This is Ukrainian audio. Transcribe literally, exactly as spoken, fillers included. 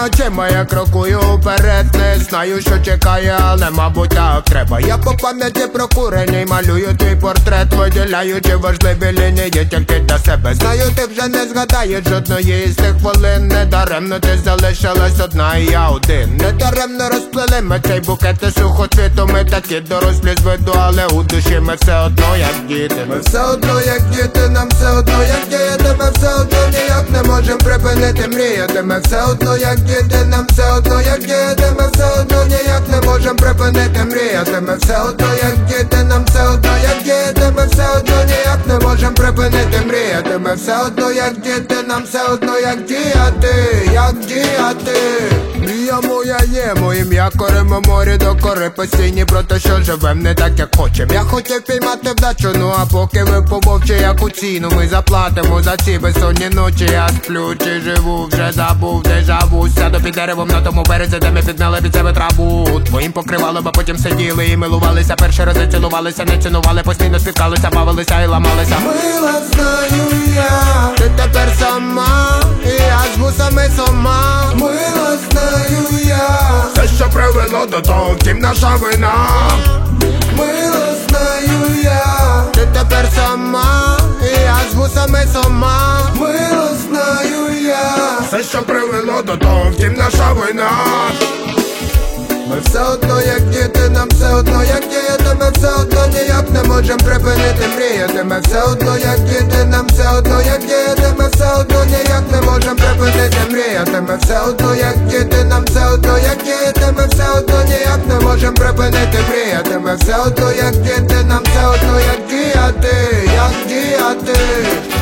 очима я крокую вперед. Не знаю, що чекає, але мабуть так треба. Я по пам'яті прокурений малюю твій портрет, виділяючи важливі лінії тільки для себе. Знаю, ти вже не згадаєш жодної з тих хвилин. Недаремно ти залишилась одна і я один. Недаремно розплели ми цей букет і сухоцвіту. Ми такі дорослі з виду, але у душі ми все одно як діти. Ми все одно як діти, нам все одно як діяти. Ми все одно ніяк не можем припинити мріяти. Ми все одно як діти, нам все одно як діяти. Ми все одно ніяк не можем припинити мріяти. Ми все одно як діти, нам все одно як діяти. Ми все одно ніяк не можем припинити мріяти. Ми все одно як діти, нам все одно як діяти, як діяти. Мрія моя є моїм якорем у морі до кори постійні про те, що живем не так як хочем. Я хотів піймати вдачу, ну а поки ви пововчі, яку ціну ми заплатимо за ці безсонні ночі. Я сплю чи живу, вже забув дежаву. Сяду під деревом на тому березі, де ми підняли від себе траву. Твоїм покривалом, а потім сиділи і милувалися. Перші рази цілувалися, не цінували, постійно спіткалися, бавилися і ламалися. Мила, знаю я, ти тепер сама, і я з вусами сама. Мила, знаю я, все, що привело до того, втім наша вина. Мила, знаю я, ти тепер сама, і я з вусами сама. Мила, знаю я, все, що привело до того, втім наша вина. Ми все одно як діти, нам все одно як діяти. Ми все одно ніяк не можем припинити мріяти. Ми все одно як діти, нам все одно як діяти. Ми все одно ніяк не можем припинити мріяти. Ми все одно як діти, нам все одно як діяти. Ми все одно ніяк не можем припинити мріяти. Ми все одно як діти, нам все одно як діяти, як діяти.